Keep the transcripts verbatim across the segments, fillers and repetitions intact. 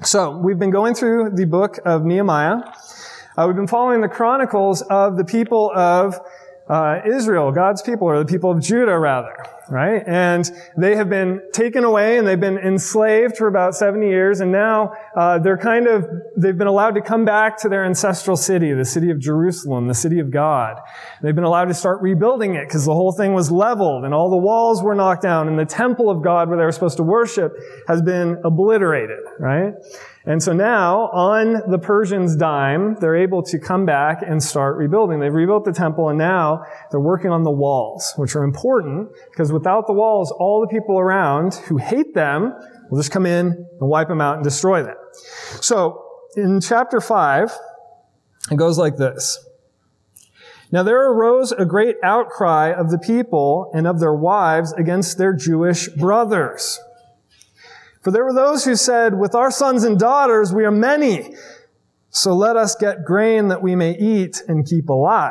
So, we've been going through the book of Nehemiah. Uh, we've been following the chronicles of the people of uh, Israel, God's people, or the people of Judah, rather, right? And they have been taken away and they've been enslaved for about seventy years, and now uh, they're kind of, they've been allowed to come back to their ancestral city, the city of Jerusalem, the city of God. They've been allowed to start rebuilding it because the whole thing was leveled and all the walls were knocked down, and the temple of God where they were supposed to worship has been obliterated, right? And so now, on the Persians' dime, they're able to come back and start rebuilding. They've rebuilt the temple, and now they're working on the walls, which are important, because without the walls, all the people around who hate them will just come in and wipe them out and destroy them. So, in chapter five, it goes like this. Now there arose a great outcry of the people and of their wives against their Jewish brothers. For there were those who said, with our sons and daughters we are many, so let us get grain that we may eat and keep alive.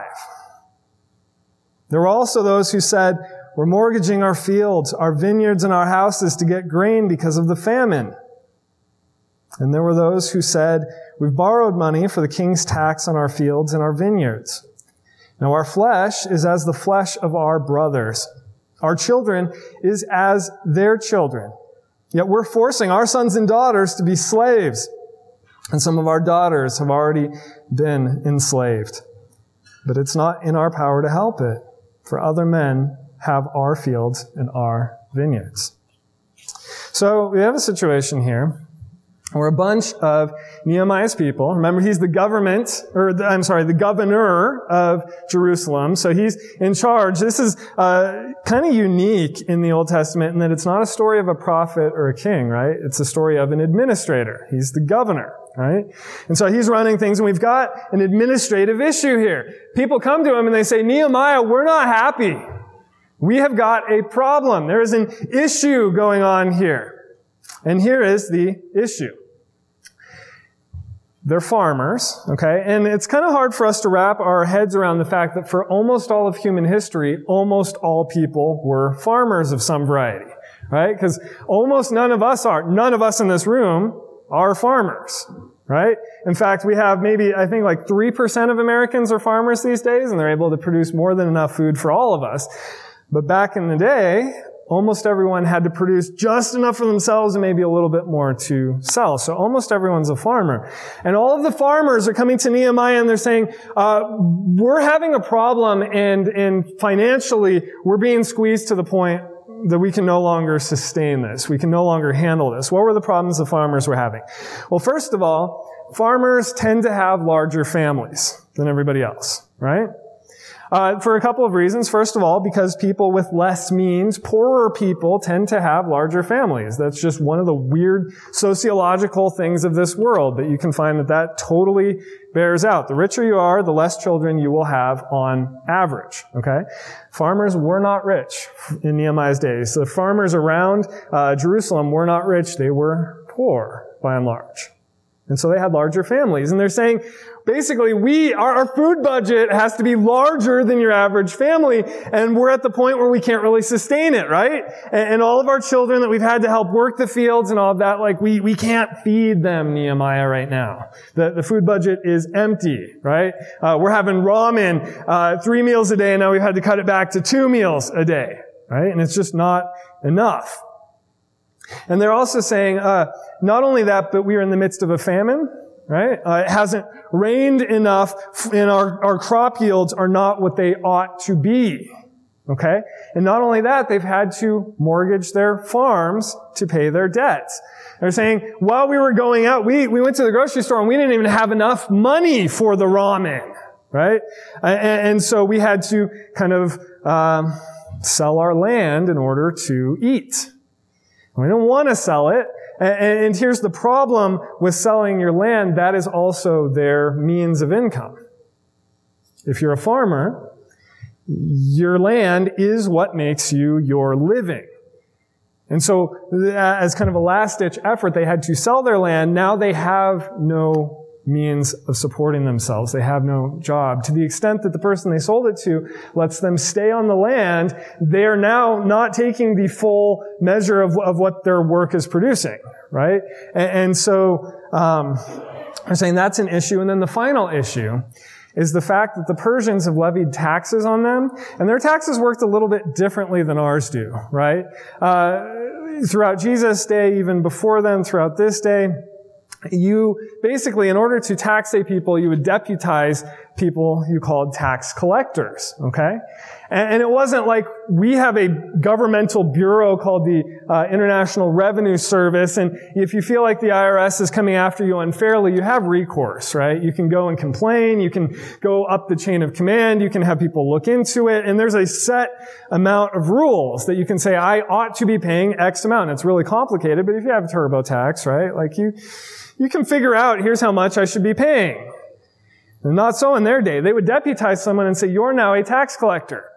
There were also those who said, we're mortgaging our fields, our vineyards, and our houses to get grain because of the famine. And there were those who said, we've borrowed money for the king's tax on our fields and our vineyards. Now our flesh is as the flesh of our brothers. Our children is as their children. Yet we're forcing our sons and daughters to be slaves. And some of our daughters have already been enslaved. But it's not in our power to help it, for other men have our fields and our vineyards. So we have a situation here where a bunch of Nehemiah's people, remember he's the government, or the, I'm sorry, the governor of Jerusalem, so he's in charge. This is uh, kind of unique in the Old Testament in that it's not a story of a prophet or a king, right? It's a story of an administrator. He's the governor, right? And so he's running things, and we've got an administrative issue here. People come to him and they say, Nehemiah, we're not happy. We have got a problem. There is an issue going on here. And here is the issue. They're farmers, okay? And it's kind of hard for us to wrap our heads around the fact that for almost all of human history, almost all people were farmers of some variety, right? Because almost none of us are. None of us in this room are farmers, right? In fact, we have maybe, I think like three percent of Americans are farmers these days, and they're able to produce more than enough food for all of us. But back in the day, almost everyone had to produce just enough for themselves and maybe a little bit more to sell. So almost everyone's a farmer. And all of the farmers are coming to Nehemiah and they're saying, uh, we're having a problem, and, and financially we're being squeezed to the point that we can no longer sustain this. We can no longer handle this. What were the problems the farmers were having? Well, first of all, farmers tend to have larger families than everybody else, right? Uh, for a couple of reasons. First of all, because people with less means, poorer people, tend to have larger families. That's just one of the weird sociological things of this world, but you can find that that totally bears out. The richer you are, the less children you will have on average, okay? Farmers were not rich in Nehemiah's days. The farmers around uh, Jerusalem were not rich. They were poor, by and large. And so they had larger families. And they're saying, basically, we, our, our food budget has to be larger than your average family, and we're at the point where we can't really sustain it, right? And, and all of our children that we've had to help work the fields and all of that, like, we, we can't feed them, Nehemiah, right now. The, the food budget is empty, right? Uh, we're having ramen, uh, three meals a day, and now we've had to cut it back to two meals a day, right? And it's just not enough. And they're also saying, uh, not only that, but we are in the midst of a famine, right? Uh, it hasn't rained enough, and our, our crop yields are not what they ought to be, okay? And not only that, they've had to mortgage their farms to pay their debts. They're saying, while we were going out, we, we went to the grocery store and we didn't even have enough money for the ramen, right? And, and so we had to kind of um, sell our land in order to eat. We don't want to sell it. And here's the problem with selling your land. That is also their means of income. If you're a farmer, your land is what makes you your living. And so, as kind of a last-ditch effort, they had to sell their land. Now they have no means of supporting themselves. They have no job. To the extent that the person they sold it to lets them stay on the land, they are now not taking the full measure of, of what their work is producing, right? And, and so um, they're saying that's an issue. And then the final issue is the fact that the Persians have levied taxes on them, and their taxes worked a little bit differently than ours do, right? Uh, throughout Jesus' day, even before them, throughout this day, you basically, in order to tax a people, you would deputize people you called tax collectors, okay? And, and it wasn't like we have a governmental bureau called the uh, International Revenue Service, and if you feel like the I R S is coming after you unfairly, you have recourse, right? You can go and complain, you can go up the chain of command, you can have people look into it, and there's a set amount of rules that you can say, I ought to be paying X amount. And it's really complicated, but if you have TurboTax, right, like you, you can figure out, here's how much I should be paying. And not so in their day. They would deputize someone and say, you're now a tax collector.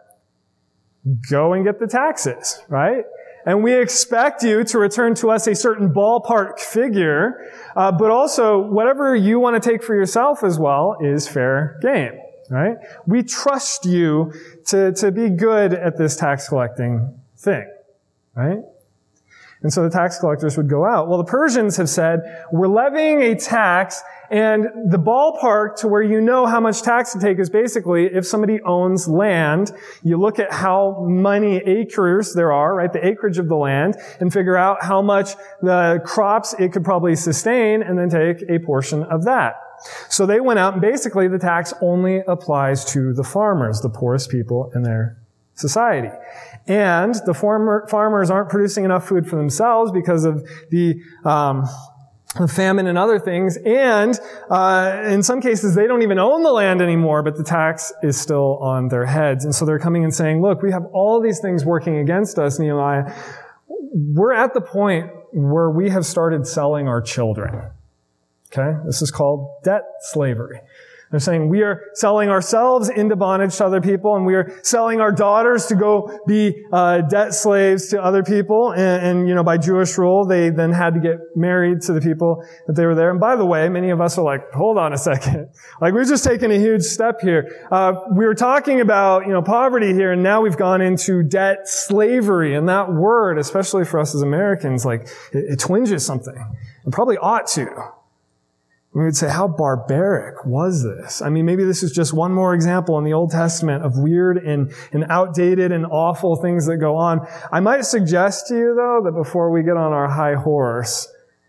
Go and get the taxes, right? And we expect you to return to us a certain ballpark figure, uh, but also whatever you want to take for yourself as well is fair game, right? We trust you to, to be good at this tax collecting thing, right? And so the tax collectors would go out. Well, the Persians have said, we're levying a tax, and the ballpark to where you know how much tax to take is basically if somebody owns land, you look at how many acres there are, right, the acreage of the land, and figure out how much the crops it could probably sustain, and then take a portion of that. So they went out, and basically the tax only applies to the farmers, the poorest people in their society. And the farmer, farmers aren't producing enough food for themselves because of the, um, the famine and other things. And, uh, in some cases, they don't even own the land anymore, but the tax is still on their heads. And so they're coming and saying, look, we have all these things working against us, Nehemiah. We're at the point where we have started selling our children. Okay? This is called debt slavery. They're saying we are selling ourselves into bondage to other people, and we are selling our daughters to go be uh, debt slaves to other people. And, and, you know, by Jewish rule, they then had to get married to the people that they were there. And by the way, many of us are like, hold on a second. Like, we've just taken a huge step here. Uh, we were talking about, you know, poverty here, and now we've gone into debt slavery. And that word, especially for us as Americans, like, it, it twinges something. It probably ought to. We would say, how barbaric was this? I mean, maybe this is just one more example in the Old Testament of weird and, and outdated and awful things that go on. I might suggest to you, though, that before we get on our high horse,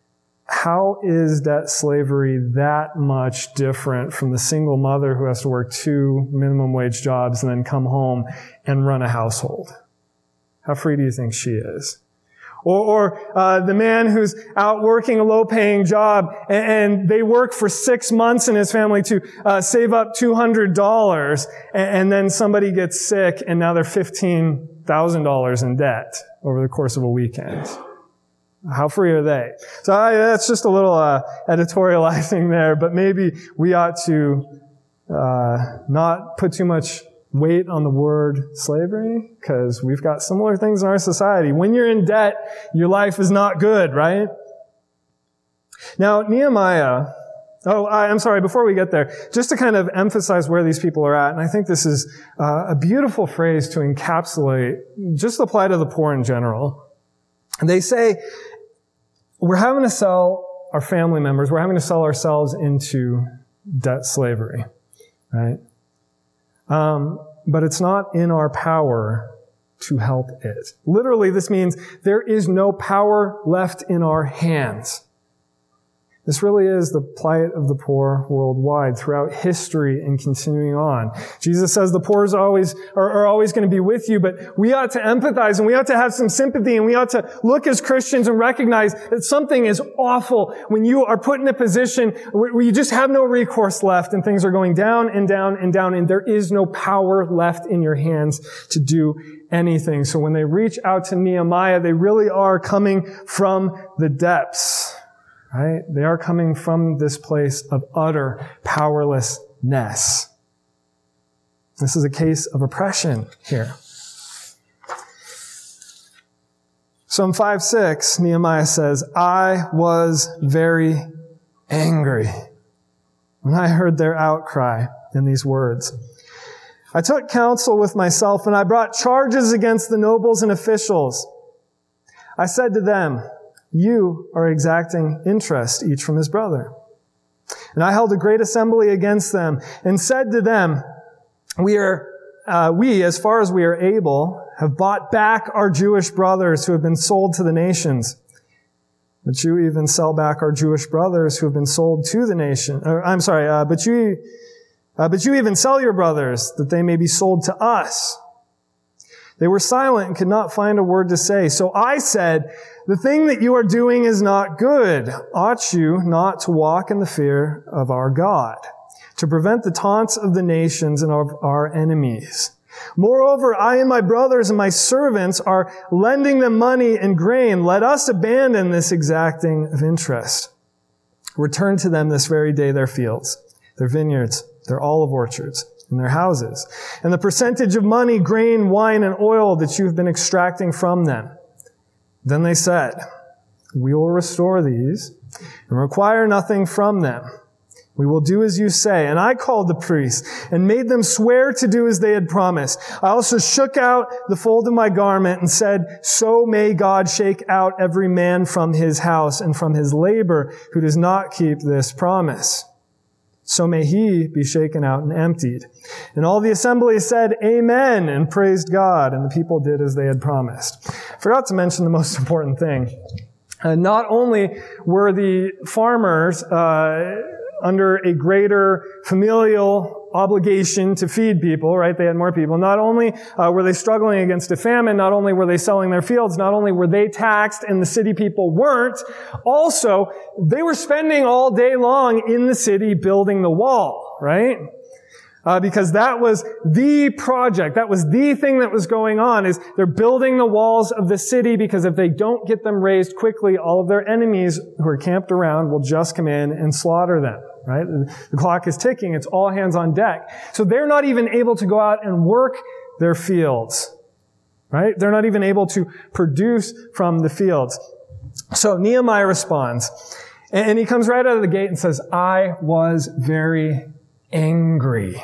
how is debt slavery that much different from the single mother who has to work two minimum wage jobs and then come home and run a household? How free do you think she is? Or, or uh, the man who's out working a low-paying job, and, and they work for six months in his family to uh, save up two hundred dollars, and, and then somebody gets sick, and now they're fifteen thousand dollars in debt over the course of a weekend. How free are they? So I, that's just a little uh, editorializing there, but maybe we ought to uh, not put too much weight on the word slavery, because we've got similar things in our society. When you're in debt, your life is not good, right? Now, Nehemiah, oh, I, I'm sorry, before we get there, just to kind of emphasize where these people are at, and I think this is uh, a beautiful phrase to encapsulate just the plight of the poor in general. They say, we're having to sell our family members, we're having to sell ourselves into debt slavery, right? Um, but it's not in our power to help it. Literally, this means there is no power left in our hands. This really is the plight of the poor worldwide throughout history and continuing on. Jesus says the poor is always, are, are always going to be with you, but we ought to empathize and we ought to have some sympathy and we ought to look as Christians and recognize that something is awful when you are put in a position where you just have no recourse left and things are going down and down and down and there is no power left in your hands to do anything. So when they reach out to Nehemiah, they really are coming from the depths. Right? They are coming from this place of utter powerlessness. This is a case of oppression here. Psalm five six, Nehemiah says, I was very angry when I heard their outcry in these words. I took counsel with myself and I brought charges against the nobles and officials. I said to them, you are exacting interest, each from his brother. And I held a great assembly against them and said to them, we are, uh, we, as far as we are able, have bought back our Jewish brothers who have been sold to the nations. But you even sell back our Jewish brothers who have been sold to the nation. Or, I'm sorry, uh, but you, uh, but you even sell your brothers that they may be sold to us. They were silent and could not find a word to say. So I said, the thing that you are doing is not good. Ought you not to walk in the fear of our God, to prevent the taunts of the nations and of our enemies? Moreover, I and my brothers and my servants are lending them money and grain. Let us abandon this exacting of interest. Return to them this very day their fields, their vineyards, their olive orchards, and their houses, and the percentage of money, grain, wine, and oil that you have been extracting from them. Then they said, we will restore these and require nothing from them. We will do as you say. And I called the priests and made them swear to do as they had promised. I also shook out the fold of my garment and said, so may God shake out every man from his house and from his labor who does not keep this promise. So may he be shaken out and emptied. And all the assembly said, Amen, and praised God. And the people did as they had promised. I forgot to mention the most important thing. Uh, not only were the farmers uh, under a greater familial obligation to feed people, right? They had more people. Not only uh, were they struggling against a famine, not only were they selling their fields, not only were they taxed and the city people weren't, also they were spending all day long in the city building the wall, right? Uh, because that was the project, that was the thing that was going on, is they're building the walls of the city because if they don't get them raised quickly, all of their enemies who are camped around will just come in and slaughter them. Right? The clock is ticking. It's all hands on deck. So they're not even able to go out and work their fields. Right? They're not even able to produce from the fields. So Nehemiah responds, and he comes right out of the gate and says, I was very angry.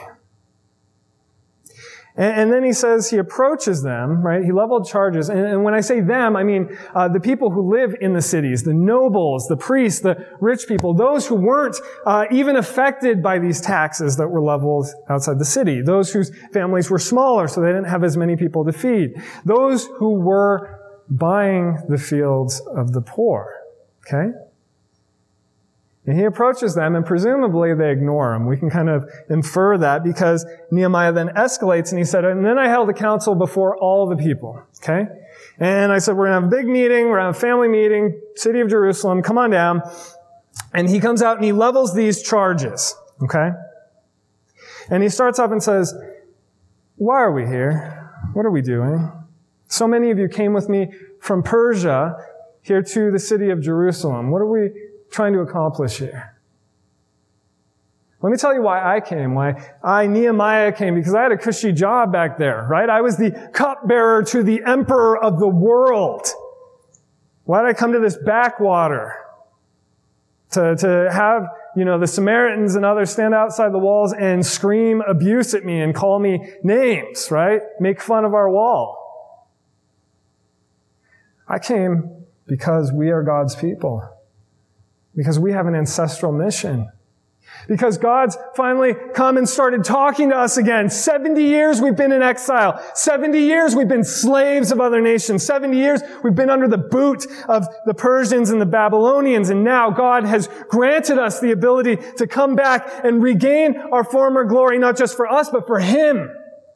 And, and then he says he approaches them, right? He leveled charges. And, and when I say them, I mean uh, the people who live in the cities, the nobles, the priests, the rich people, those who weren't uh, even affected by these taxes that were leveled outside the city, those whose families were smaller so they didn't have as many people to feed, those who were buying the fields of the poor, okay? And he approaches them, and presumably they ignore him. We can kind of infer that because Nehemiah then escalates, and he said, and then I held a council before all the people, okay? And I said, we're going to have a big meeting, we're going to have a family meeting, city of Jerusalem, come on down. And he comes out and he levels these charges, okay? And he starts up and says, why are we here? What are we doing? So many of you came with me from Persia here to the city of Jerusalem. What are we trying to accomplish here? Let me tell you why I came, why I, Nehemiah, came, because I had a cushy job back there, right? I was the cupbearer to the emperor of the world. Why did I come to this backwater? To, to have, you know, the Samaritans and others stand outside the walls and scream abuse at me and call me names, right? Make fun of our wall. I came because we are God's people. Because we have an ancestral mission. Because God's finally come and started talking to us again. seventy years we've been in exile. seventy years we've been slaves of other nations. seventy years we've been under the boot of the Persians and the Babylonians. And now God has granted us the ability to come back and regain our former glory, not just for us, but for Him.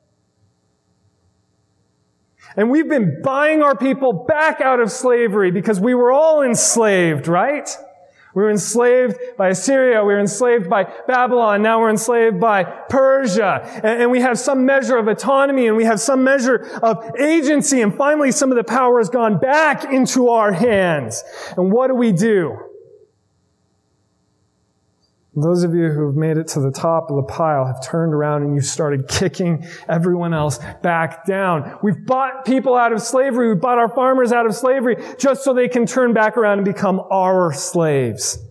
And we've been buying our people back out of slavery because we were all enslaved, right? We were enslaved by Assyria. We were enslaved by Babylon. Now we're enslaved by Persia. And, and we have some measure of autonomy and we have some measure of agency. And finally, some of the power has gone back into our hands. And what do we do? Those of you who've made it to the top of the pile have turned around and you've started kicking everyone else back down. We've bought people out of slavery. We've bought our farmers out of slavery just so they can turn back around and become our slaves.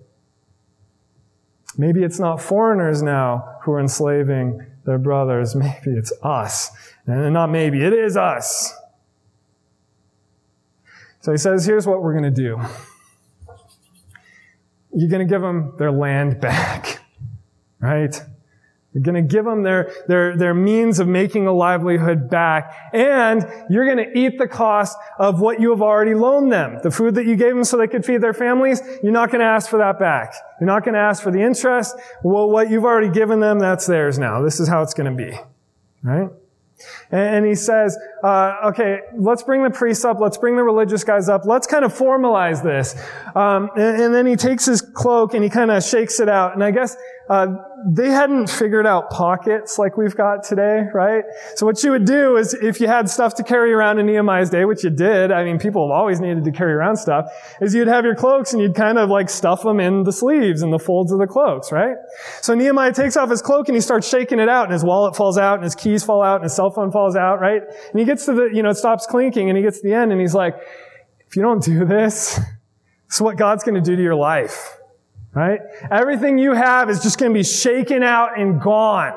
Maybe it's not foreigners now who are enslaving their brothers. Maybe it's us. And not maybe, it is us. So he says, here's what we're going to do. you're going to give them their land back, right? You're going to give them their, their, their means of making a livelihood back, and you're going to eat the cost of what you have already loaned them. The food that you gave them so they could feed their families, you're not going to ask for that back. You're not going to ask for the interest. Well, what you've already given them, that's theirs now. This is how it's going to be, right? And he says, uh, okay, let's bring the priests up. Let's bring the religious guys up. Let's kind of formalize this. Um, and, and then he takes his cloak and he kind of shakes it out. And I guess uh, they hadn't figured out pockets like we've got today, right? So what you would do is if you had stuff to carry around in Nehemiah's day, which you did, I mean, people have always needed to carry around stuff, is you'd have your cloaks and you'd kind of like stuff them in the sleeves and the folds of the cloaks, right? So Nehemiah takes off his cloak and he starts shaking it out, and his wallet falls out and his keys fall out and his cell phone falls out, right? And he gets to the, you know, it stops clinking and he gets to the end and he's like, if you don't do this, this is what God's going to do to your life. Right? Everything you have is just going to be shaken out and gone.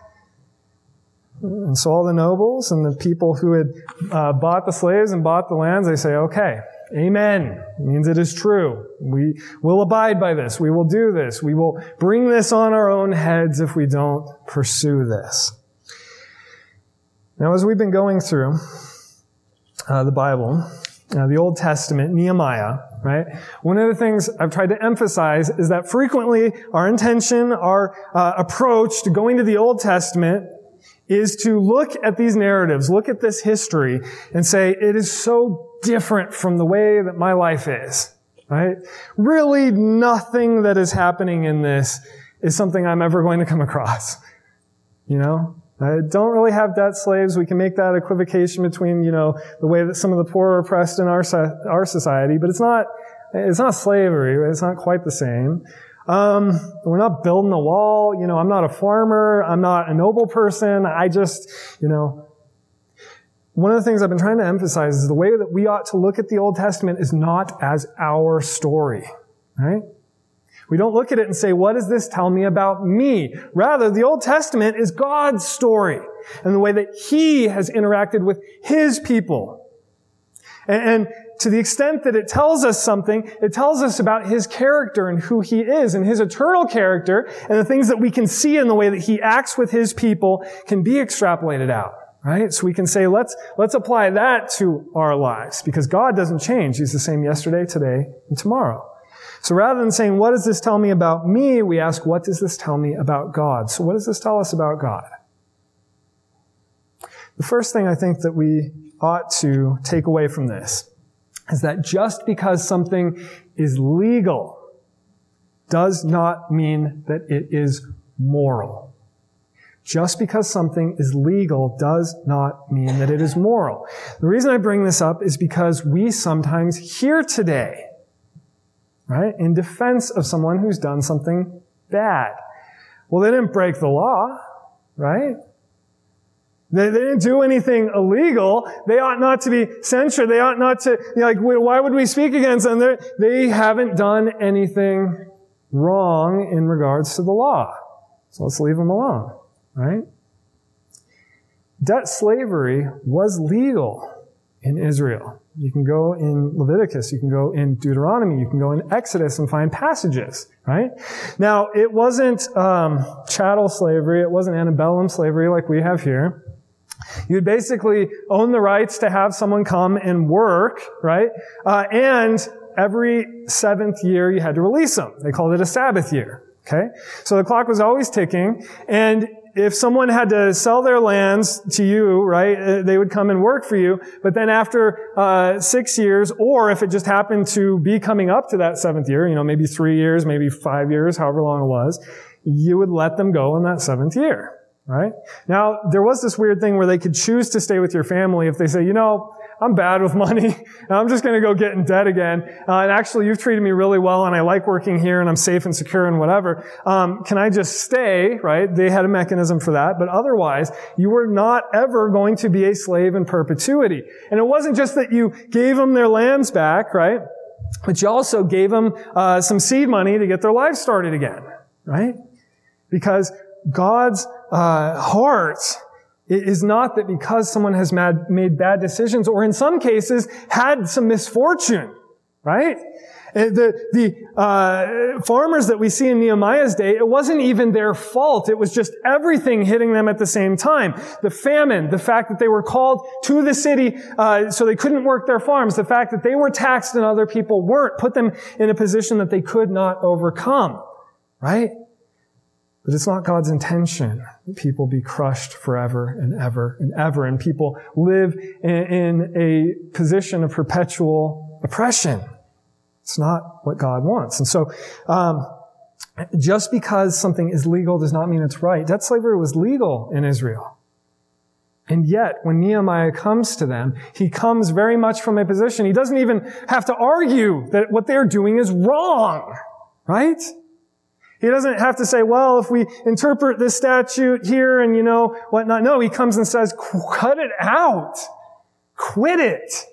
And so all the nobles and the people who had uh, bought the slaves and bought the lands, they say, okay, amen. It means it is true. We will abide by this. We will do this. We will bring this on our own heads if we don't pursue this. Now, as we've been going through uh, the Bible, uh, the Old Testament, Nehemiah, right? One of the things I've tried to emphasize is that frequently our intention, our uh, approach to going to the Old Testament is to look at these narratives, look at this history, and say, it is so different from the way that my life is, right? Really nothing that is happening in this is something I'm ever going to come across, you know? I don't really have debt slaves. We can make that equivocation between, you know, the way that some of the poor are oppressed in our our society, but it's not it's not slavery. It's not quite the same. Um, we're not building a wall. You know, I'm not a farmer. I'm not a noble person. I just, you know, one of the things I've been trying to emphasize is the way that we ought to look at the Old Testament is not as our story, right? We don't look at it and say, what does this tell me about me? Rather, the Old Testament is God's story and the way that He has interacted with His people. And, and to the extent that it tells us something, it tells us about His character and who He is, and His eternal character, and the things that we can see in the way that He acts with His people can be extrapolated out, right? So we can say, let's, let's apply that to our lives, because God doesn't change. He's the same yesterday, today, and tomorrow. So rather than saying, what does this tell me about me? We ask, what does this tell me about God? So what does this tell us about God? The first thing I think that we ought to take away from this is that just because something is legal does not mean that it is moral. Just because something is legal does not mean that it is moral. The reason I bring this up is because we sometimes hear today, right, in defense of someone who's done something bad. Well, they didn't break the law, right? They, they didn't do anything illegal. They ought not to be censured. They ought not to, you know, like, why would we speak against them? They're, they haven't done anything wrong in regards to the law. So let's leave them alone, right? Debt slavery was legal in Israel. You can go in Leviticus, you can go in Deuteronomy, you can go in Exodus and find passages, right? Now, it wasn't um, chattel slavery, it wasn't antebellum slavery like we have here. You'd basically own the rights to have someone come and work, right? Uh, and every seventh year you had to release them. They called it a Sabbath year, okay? So the clock was always ticking, and if someone had to sell their lands to you, right, they would come and work for you. But then after uh six years, or if it just happened to be coming up to that seventh year, you know, maybe three years, maybe five years, however long it was, you would let them go in that seventh year, right? Now, there was this weird thing where they could choose to stay with your family if they say, you know, I'm bad with money, and I'm just going to go get in debt again. Uh, and actually, you've treated me really well, and I like working here, and I'm safe and secure and whatever. Um, can I just stay, right? They had a mechanism for that. But otherwise, you were not ever going to be a slave in perpetuity. And it wasn't just that you gave them their lands back, right? But you also gave them uh, some seed money to get their lives started again, right? Because God's uh, heart It is not that because someone has mad, made bad decisions, or in some cases had some misfortune, right? The, the uh, farmers that we see in Nehemiah's day, it wasn't even their fault. It was just everything hitting them at the same time. The famine, the fact that they were called to the city uh, so they couldn't work their farms, the fact that they were taxed and other people weren't, put them in a position that they could not overcome, right? But it's not God's intention that people be crushed forever and ever and ever, and people live in, in a position of perpetual oppression. It's not what God wants. And so, um, just because something is legal does not mean it's right. Debt slavery was legal in Israel. And yet, when Nehemiah comes to them, he comes very much from a position, he doesn't even have to argue that what they're doing is wrong, right? He doesn't have to say, well, if we interpret this statute here and, you know, whatnot. No, he comes and says, cut it out. Quit it.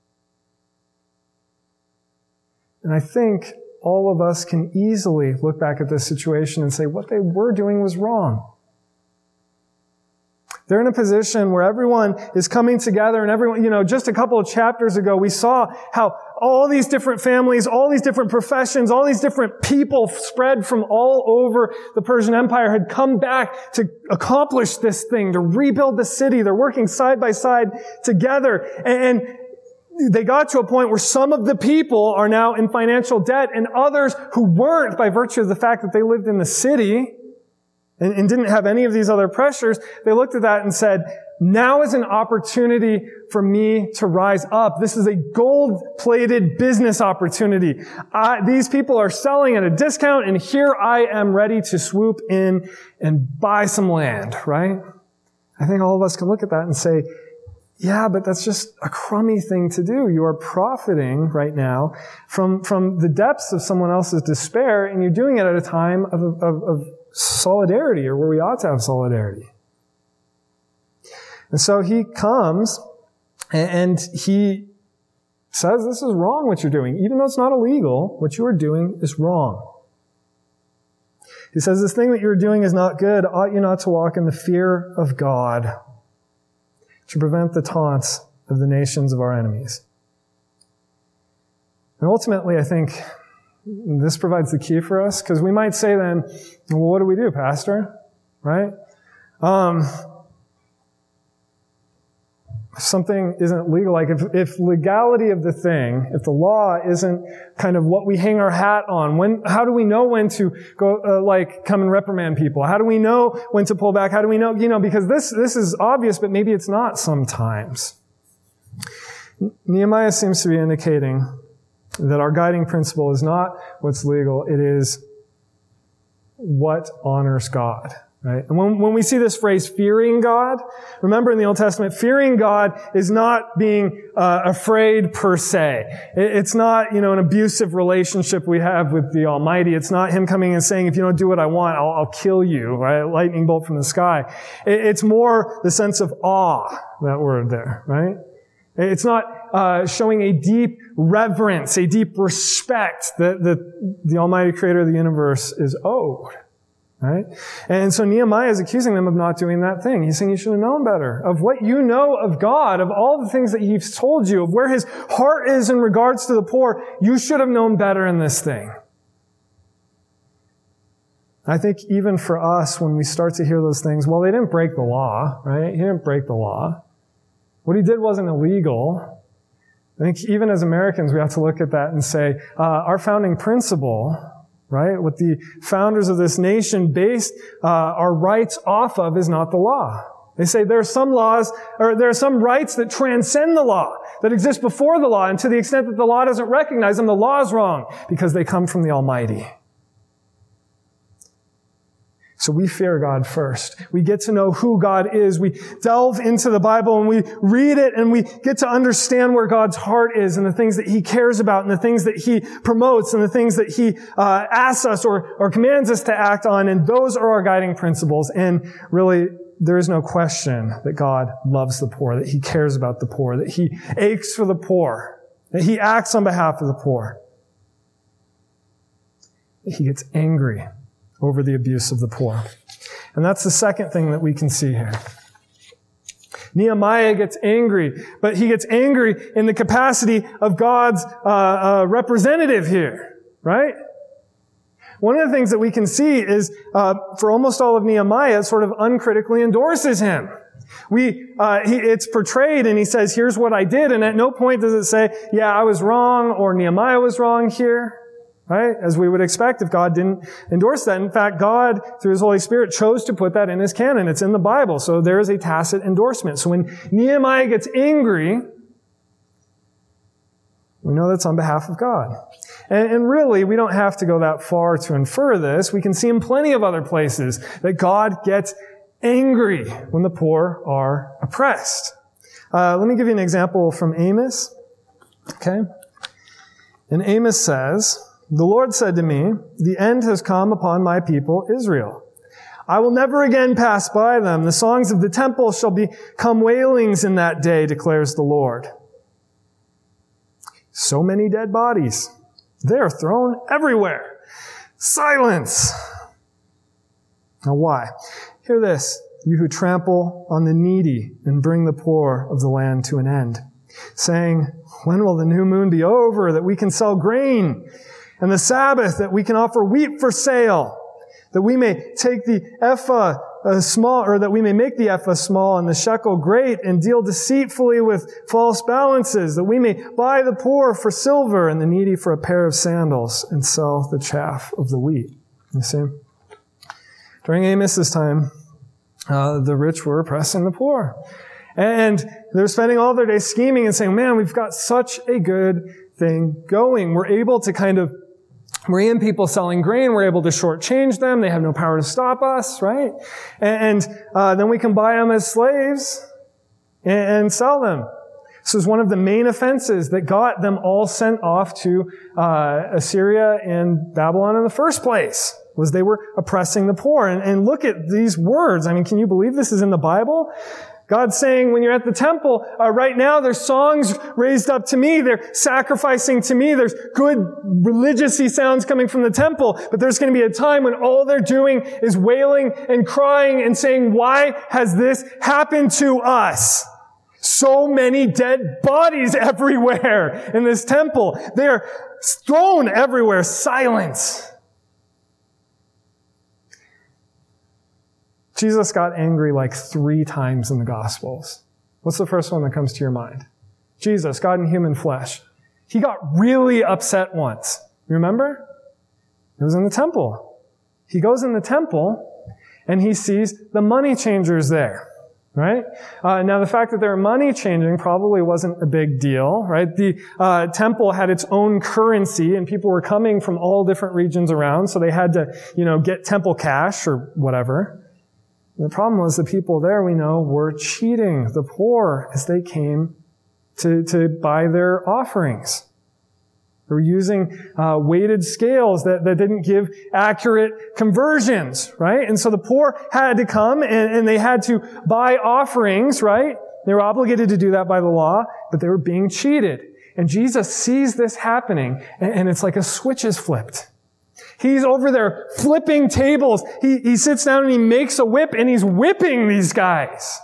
And I think all of us can easily look back at this situation and say what they were doing was wrong. They're in a position where everyone is coming together and everyone, you know, just a couple of chapters ago, we saw how all these different families, all these different professions, all these different people spread from all over the Persian Empire had come back to accomplish this thing, to rebuild the city. They're working side by side together. And, and they got to a point where some of the people are now in financial debt and others who weren't, by virtue of the fact that they lived in the city and, and didn't have any of these other pressures, they looked at that and said, now is an opportunity for me to rise up. This is a gold-plated business opportunity. I, these people are selling at a discount, and here I am ready to swoop in and buy some land, right? I think all of us can look at that and say, yeah, but that's just a crummy thing to do. You are profiting right now from, from the depths of someone else's despair, and you're doing it at a time of, of, of solidarity, or where we ought to have solidarity. And so he comes and he says, this is wrong what you're doing. Even though it's not illegal, what you are doing is wrong. He says, this thing that you're doing is not good. Ought you not to walk in the fear of God, to prevent the taunts of the nations of our enemies? And ultimately, I think this provides the key for us, because we might say then, well, what do we do, Pastor? Right? Um, if something isn't legal, like if, if legality of the thing, if the law isn't kind of what we hang our hat on, when, how do we know when to go, uh, like, come and reprimand people? How do we know when to pull back? How do we know, you know, because this, this is obvious, but maybe it's not sometimes. Nehemiah seems to be indicating that our guiding principle is not what's legal, it is what honors God. Right? And when, when we see this phrase, fearing God, remember in the Old Testament, fearing God is not being uh, afraid per se. It, it's not, you know, an abusive relationship we have with the Almighty. It's not Him coming and saying, if you don't do what I want, I'll, I'll kill you, right? Lightning bolt from the sky. It, it's more the sense of awe, that word there, right? It's not uh, showing a deep reverence, a deep respect that, that the Almighty Creator of the universe is owed. Right? And so Nehemiah is accusing them of not doing that thing. He's saying you should have known better. Of what you know of God, of all the things that He's told you, of where His heart is in regards to the poor, you should have known better in this thing. I think even for us, when we start to hear those things, well, they didn't break the law, right? He didn't break the law. What he did wasn't illegal. I think even as Americans, we have to look at that and say, uh, our founding principle, right, what the founders of this nation based uh, our rights off of is not the law. They say there are some laws, or there are some rights that transcend the law, that exist before the law, and to the extent that the law doesn't recognize them, the law is wrong, because they come from the Almighty. So we fear God first. We get to know who God is. We delve into the Bible and we read it and we get to understand where God's heart is and the things that He cares about and the things that He promotes and the things that He uh, asks us or, or commands us to act on. And those are our guiding principles. And really, there is no question that God loves the poor, that He cares about the poor, that He aches for the poor, that He acts on behalf of the poor, that He gets angry over the abuse of the poor. And that's the second thing that we can see here. Nehemiah gets angry, but he gets angry in the capacity of God's uh, uh, representative here, right? One of the things that we can see is, uh, for almost all of Nehemiah, it sort of uncritically endorses him. We, uh, he, it's portrayed and he says, here's what I did, and at no point does it say, yeah, I was wrong, or Nehemiah was wrong here. Right? As we would expect if God didn't endorse that. In fact, God, through His Holy Spirit, chose to put that in His canon. It's in the Bible. So there is a tacit endorsement. So when Nehemiah gets angry, we know that's on behalf of God. And, and really, we don't have to go that far to infer this. We can see in plenty of other places that God gets angry when the poor are oppressed. Uh, let me give you an example from Amos. Okay? And Amos says, "The Lord said to me, the end has come upon my people Israel. I will never again pass by them. The songs of the temple shall become wailings in that day, declares the Lord." So many dead bodies. They are thrown everywhere. Silence. Now why? Hear this, you who trample on the needy and bring the poor of the land to an end, saying, when will the new moon be over that we can sell grain, and the Sabbath that we can offer wheat for sale, that we may take the ephah uh, small, or that we may make the ephah small and the shekel great, and deal deceitfully with false balances, that we may buy the poor for silver and the needy for a pair of sandals, and sell the chaff of the wheat. You see? During Amos's time, uh, the rich were oppressing the poor. And they're spending all their day scheming and saying, man, we've got such a good thing going. We're able to kind of bring in people selling grain. We're able to shortchange them. They have no power to stop us, right? And, and uh, then we can buy them as slaves and, and sell them. This was one of the main offenses that got them all sent off to uh, Assyria and Babylon in the first place, was they were oppressing the poor. And, and look at these words. I mean, can you believe this is in the Bible? God's saying, when you're at the temple, uh, right now, there's songs raised up to me. They're sacrificing to me. There's good religious-y sounds coming from the temple. But there's going to be a time when all they're doing is wailing and crying and saying, why has this happened to us? So many dead bodies everywhere in this temple. They're thrown everywhere. Silence. Jesus got angry like three times in the Gospels. What's the first one that comes to your mind? Jesus, God in human flesh. He got really upset once. You remember? It was in the temple. He goes in the temple and he sees the money changers there. Right? Uh, now, the fact that they were money changing probably wasn't a big deal, right? The uh, temple had its own currency, and people were coming from all different regions around, so they had to, you know, get temple cash or whatever. The problem was the people there, we know, were cheating the poor as they came to, to buy their offerings. They were using uh, weighted scales that, that didn't give accurate conversions, right? And so the poor had to come and, and they had to buy offerings, right? They were obligated to do that by the law, but they were being cheated. And Jesus sees this happening, and, and it's like a switch is flipped. He's over there flipping tables. He, he sits down and he makes a whip and he's whipping these guys.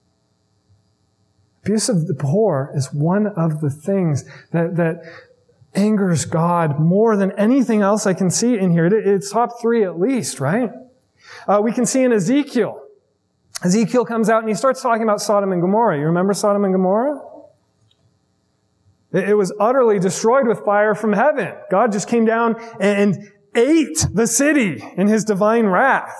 Abuse of the poor is one of the things that, that angers God more than anything else I can see in here. It, it's top three at least, right? Uh, we can see in Ezekiel. Ezekiel comes out and he starts talking about Sodom and Gomorrah. You remember Sodom and Gomorrah? It, it was utterly destroyed with fire from heaven. God just came down and ate the city in His divine wrath.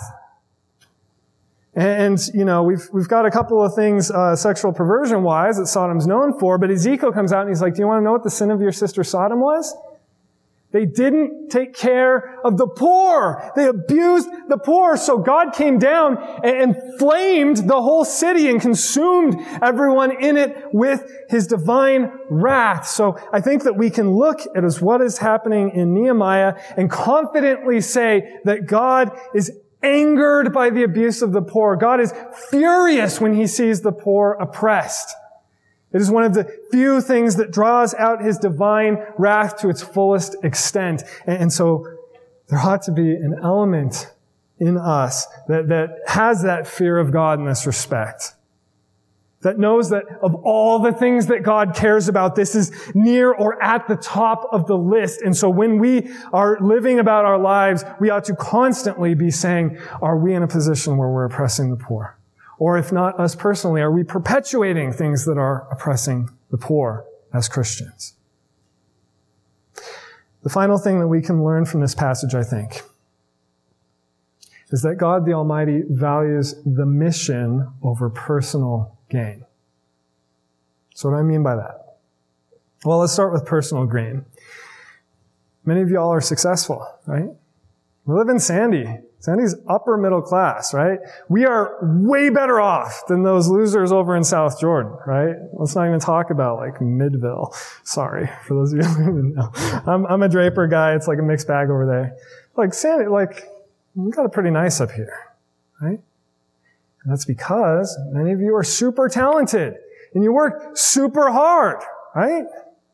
And, you know, we've, we've got a couple of things, uh, sexual perversion wise that Sodom's known for, but Ezekiel comes out and he's like, do you want to know what the sin of your sister Sodom was? They didn't take care of the poor. They abused the poor. So God came down and, and flamed the whole city and consumed everyone in it with His divine wrath. So I think that we can look at as what is happening in Nehemiah and confidently say that God is angered by the abuse of the poor. God is furious when He sees the poor oppressed. It is one of the few things that draws out His divine wrath to its fullest extent. And, and so there ought to be an element in us that, that has that fear of God in this respect. that knows that of all the things that God cares about, this is near or at the top of the list. And so when we are living about our lives, we ought to constantly be saying, are we in a position where we're oppressing the poor? Or if not us personally, are we perpetuating things that are oppressing the poor as Christians? The final thing that we can learn from this passage, I think, is that God the Almighty values the mission over personal gain. So what do I mean by that? Well, let's start with personal gain. Many of y'all are successful, right? We live in Sandy. Sandy's upper middle class, right? We are way better off than those losers over in South Jordan, right? Let's not even talk about like Midville. Sorry for those of you who didn't know. I'm, I'm a Draper guy. It's like a mixed bag over there. Like Sandy, like we got it pretty nice up here, right? And that's because many of you are super talented and you work super hard, right?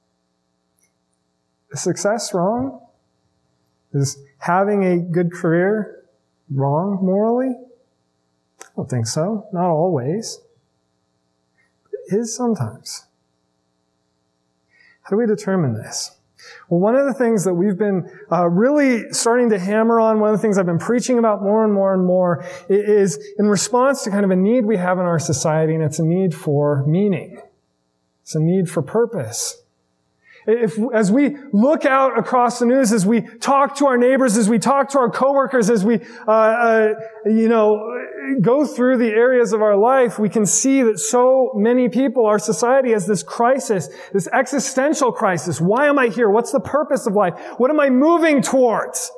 Is success wrong? Is having a good career wrong morally? I don't think so. Not always. It is sometimes. How do we determine this? Well, one of the things that we've been uh, really starting to hammer on, one of the things I've been preaching about more and more and more, is in response to kind of a need we have in our society, and it's a need for meaning. It's a need for purpose. If, as we look out across the news, as we talk to our neighbors, as we talk to our coworkers, as we, uh, uh, you know, go through the areas of our life, we can see that so many people, our society has this crisis, this existential crisis. Why am I here? What's the purpose of life? What am I moving towards?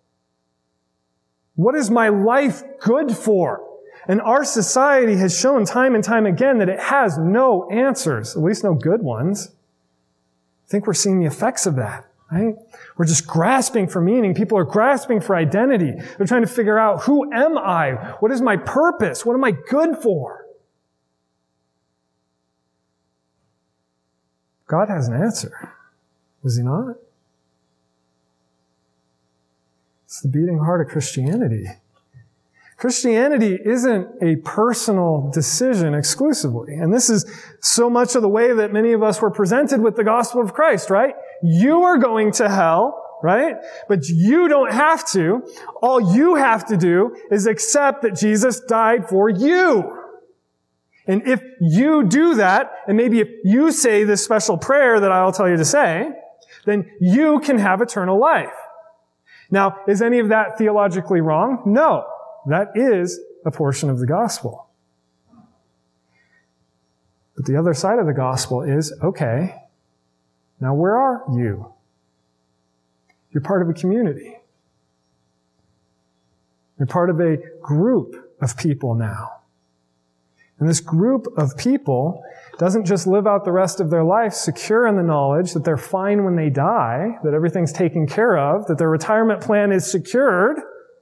What is my life good for? And our society has shown time and time again that it has no answers, at least no good ones. I think we're seeing the effects of that, right? We're just grasping for meaning. People are grasping for identity. They're trying to figure out, who am I? What is my purpose? What am I good for? God has an answer. Does He not? It's the beating heart of Christianity. Christianity isn't a personal decision exclusively. And this is so much of the way that many of us were presented with the gospel of Christ, right? You are going to hell, right? But you don't have to. All you have to do is accept that Jesus died for you. And if you do that, and maybe if you say this special prayer that I'll tell you to say, then you can have eternal life. Now, is any of that theologically wrong? No. That is a portion of the gospel. But the other side of the gospel is, okay, now where are you? You're part of a community. You're part of a group of people now. And this group of people doesn't just live out the rest of their life secure in the knowledge that they're fine when they die, that everything's taken care of, that their retirement plan is secured.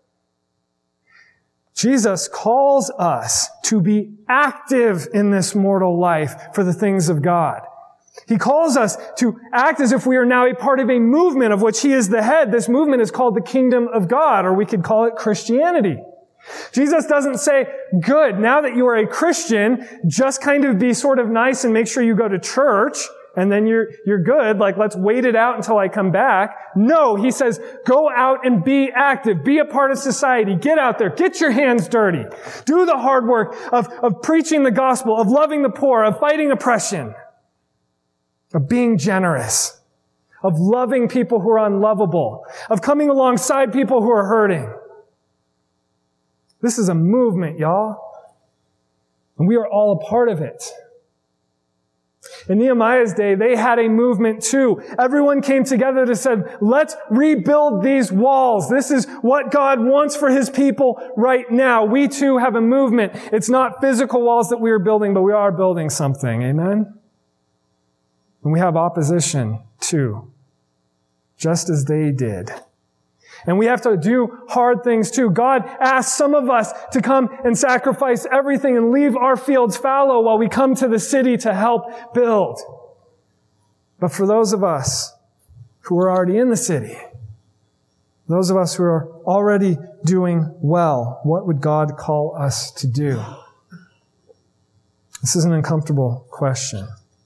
Jesus calls us to be active in this mortal life for the things of God. He calls us to act as if we are now a part of a movement of which He is the head. This movement is called the kingdom of God, or we could call it Christianity. Jesus doesn't say, good, now that you are a Christian, just kind of be sort of nice and make sure you go to church, and then you're, you're good. Like, let's wait it out until I come back. No, He says, go out and be active. Be a part of society. Get out there. Get your hands dirty. Do the hard work of, of preaching the gospel, of loving the poor, of fighting oppression, of being generous, of loving people who are unlovable, of coming alongside people who are hurting. This is a movement, y'all. And we are all a part of it. In Nehemiah's day, they had a movement too. Everyone came together to say, let's rebuild these walls. This is what God wants for His people right now. We too have a movement. It's not physical walls that we are building, but we are building something. Amen? And we have opposition too, just as they did. And we have to do hard things too. God asks some of us to come and sacrifice everything and leave our fields fallow while we come to the city to help build. But for those of us who are already in the city, those of us who are already doing well, what would God call us to do? This is an uncomfortable question.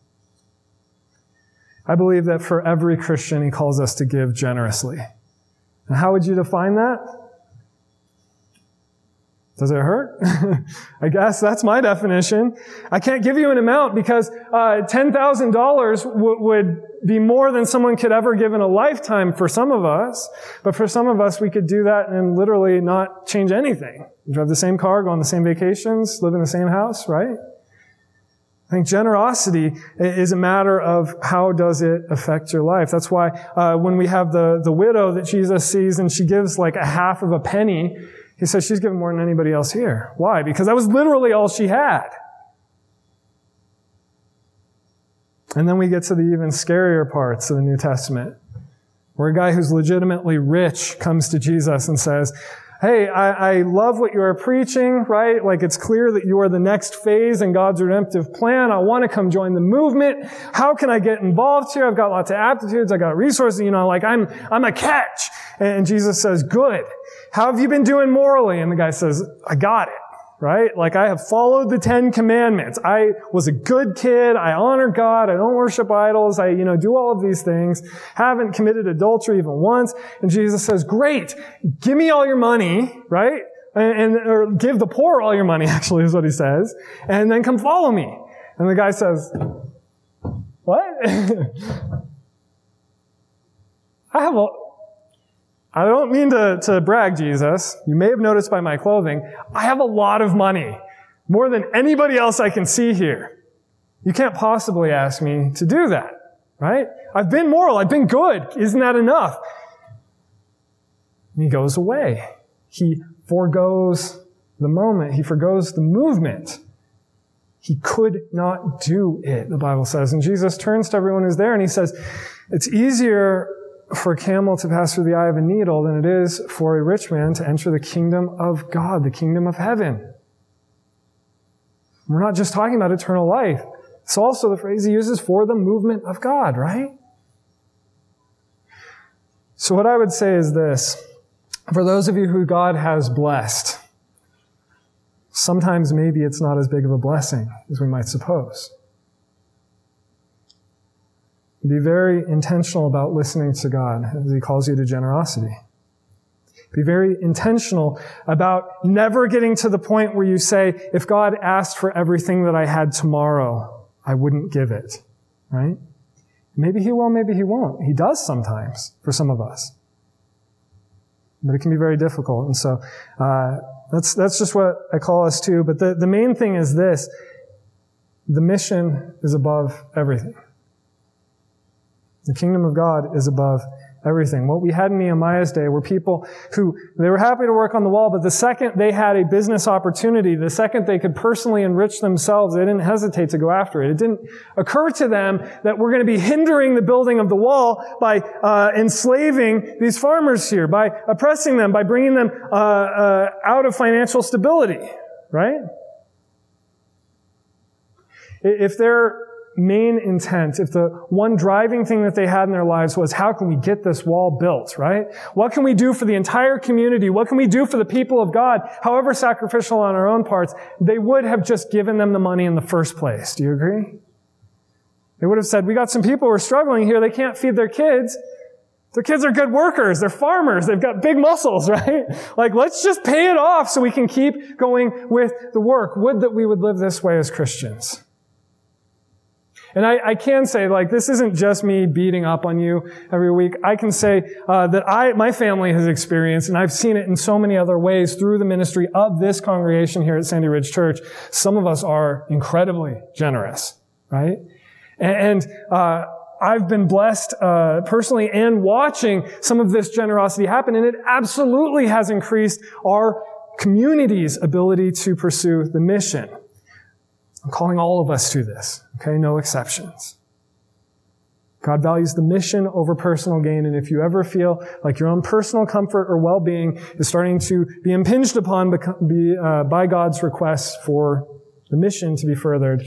I believe that for every Christian, he calls us to give generously. And how would you define that? Does it hurt? I guess that's my definition. I can't give you an amount because uh, ten thousand dollars w- would be more than someone could ever give in a lifetime for some of us. But for some of us, we could do that and literally not change anything. Drive the same car, go on the same vacations, live in the same house, right? I think generosity is a matter of how does it affect your life. That's why uh, when we have the, the widow that Jesus sees and she gives like a half of a penny, he says she's given more than anybody else here. Why? Because that was literally all she had. And then we get to the even scarier parts of the New Testament, where a guy who's legitimately rich comes to Jesus and says, hey, I, I love what you are preaching, right? Like it's clear that you are the next phase in God's redemptive plan. I want to come join the movement. How can I get involved here? I've got lots of aptitudes. I got resources. You know, like I'm, I'm a catch. And Jesus says, good. How have you been doing morally? And the guy says, I got it, right? Like I have followed the Ten Commandments. I was a good kid. I honor God. I don't worship idols. I, you know, do all of these things. Haven't committed adultery even once. And Jesus says, great. Give me all your money, right? And, and or give the poor all your money, actually, is what he says. And then come follow me. And the guy says, what? I have a, I don't mean to, to brag, Jesus. You may have noticed by my clothing, I have a lot of money. More than anybody else I can see here. You can't possibly ask me to do that, right? I've been moral. I've been good. Isn't that enough? And he goes away. He forgoes the moment. He forgoes the movement. He could not do it, the Bible says. And Jesus turns to everyone who's there and he says, it's easier for a camel to pass through the eye of a needle than it is for a rich man to enter the kingdom of God, the kingdom of heaven. We're not just talking about eternal life. It's also the phrase he uses for the movement of God, right? So what I would say is this. For those of you who God has blessed, sometimes maybe it's not as big of a blessing as we might suppose. Be very intentional about listening to God as he calls you to generosity. Be very intentional about never getting to the point where you say, if God asked for everything that I had tomorrow, I wouldn't give it, right? Maybe he will, maybe he won't. He does sometimes for some of us. But it can be very difficult. And so, uh, that's, that's just what I call us to. But the, the main thing is this. The mission is above everything. The kingdom of God is above everything. What we had in Nehemiah's day were people who, they were happy to work on the wall, but the second they had a business opportunity, the second they could personally enrich themselves, they didn't hesitate to go after it. It didn't occur to them that we're going to be hindering the building of the wall by uh, enslaving these farmers here, by oppressing them, by bringing them uh, uh, out of financial stability, right? If they're main intent, if the one driving thing that they had in their lives was, how can we get this wall built, right? What can we do for the entire community? What can we do for the people of God? However sacrificial on our own parts, they would have just given them the money in the first place. Do you agree? They would have said, we got some people who are struggling here. They can't feed their kids. Their kids are good workers. They're farmers. They've got big muscles, right? Like, let's just pay it off so we can keep going with the work. Would that we would live this way as Christians. And I, I can say, like, this isn't just me beating up on you every week. I can say uh, that I, my family has experienced, and I've seen it in so many other ways through the ministry of this congregation here at Sandy Ridge Church. Some of us are incredibly generous, right? And, and uh, I've been blessed uh, personally and watching some of this generosity happen, and it absolutely has increased our community's ability to pursue the mission. I'm calling all of us to this, okay? No exceptions. God values the mission over personal gain, and if you ever feel like your own personal comfort or well-being is starting to be impinged upon by God's requests for the mission to be furthered,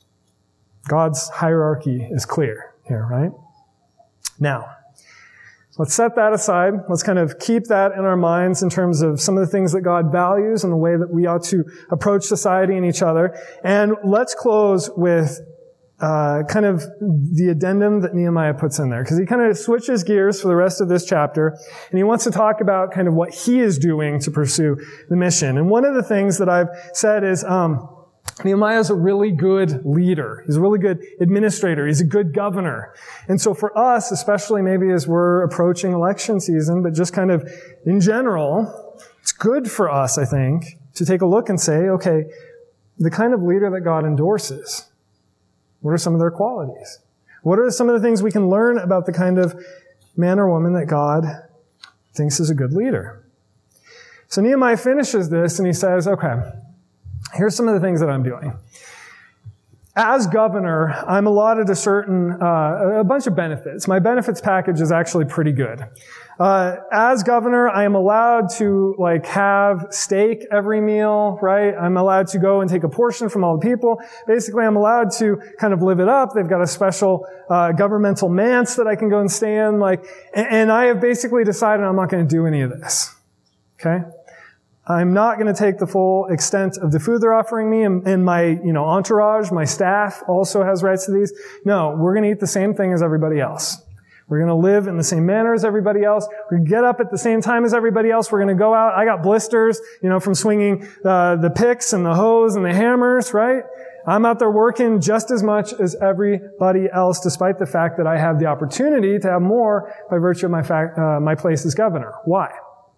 God's hierarchy is clear here, right? Now, let's set that aside. Let's kind of keep that in our minds in terms of some of the things that God values and the way that we ought to approach society and each other. And let's close with uh kind of the addendum that Nehemiah puts in there, because he kind of switches gears for the rest of this chapter, and he wants to talk about kind of what he is doing to pursue the mission. And one of the things that I've said is um Nehemiah is a really good leader. He's a really good administrator. He's a good governor. And so for us, especially maybe as we're approaching election season, but just kind of in general, it's good for us, I think, to take a look and say, okay, the kind of leader that God endorses, what are some of their qualities? What are some of the things we can learn about the kind of man or woman that God thinks is a good leader? So Nehemiah finishes this and he says, okay, here's some of the things that I'm doing. As governor, I'm allotted a certain, uh, a bunch of benefits. My benefits package is actually pretty good. Uh, as governor, I am allowed to, like, have steak every meal, right? I'm allowed to go and take a portion from all the people. Basically, I'm allowed to kind of live it up. They've got a special, uh, governmental manse that I can go and stay in, like, and, and I have basically decided I'm not going to do any of this. Okay? I'm not going to take the full extent of the food they're offering me, and, and my, you know, entourage, my staff also has rights to these. No, we're going to eat the same thing as everybody else. We're going to live in the same manner as everybody else. We're going to get up at the same time as everybody else. We're going to go out. I got blisters, you know, from swinging uh, the picks and the hoes and the hammers, right? I'm out there working just as much as everybody else, despite the fact that I have the opportunity to have more by virtue of my fact, uh, my place as governor. Why?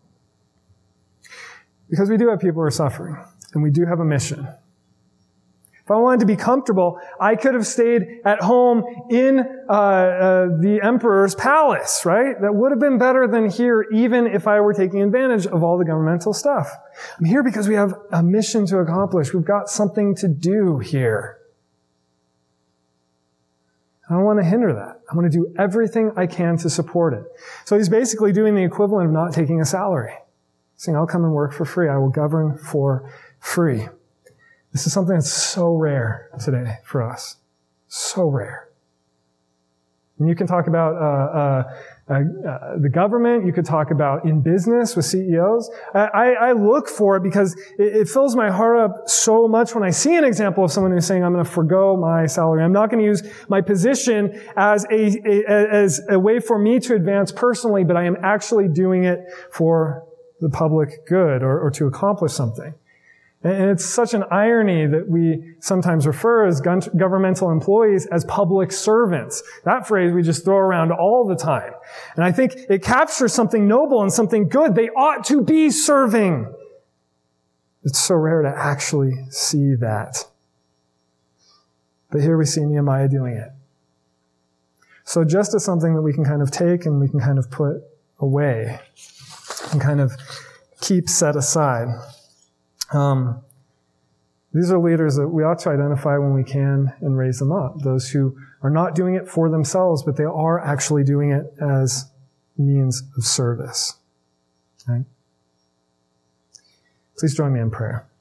Because we do have people who are suffering, and we do have a mission. If I wanted to be comfortable, I could have stayed at home in uh, uh the emperor's palace, right? That would have been better than here, even if I were taking advantage of all the governmental stuff. I'm here because we have a mission to accomplish. We've got something to do here. I don't want to hinder that. I want to do everything I can to support it. So he's basically doing the equivalent of not taking a salary. Saying, I'll come and work for free. I will govern for free. This is something that's so rare today for us. So rare. And you can talk about uh, uh, uh, uh, the government. You could talk about in business with C E Os. I, I, I look for it because it, it fills my heart up so much when I see an example of someone who's saying, I'm going to forego my salary. I'm not going to use my position as a, a, as a way for me to advance personally, but I am actually doing it for the public good, or, or to accomplish something. And it's such an irony that we sometimes refer as governmental employees as public servants. That phrase we just throw around all the time. And I think it captures something noble and something good. They ought to be serving. It's so rare to actually see that. But here we see Nehemiah doing it. So just as something that we can kind of take and we can kind of put away and kind of keep set aside. Um, these are leaders that we ought to identify when we can and raise them up. Those who are not doing it for themselves, but they are actually doing it as means of service. Right? Please join me in prayer.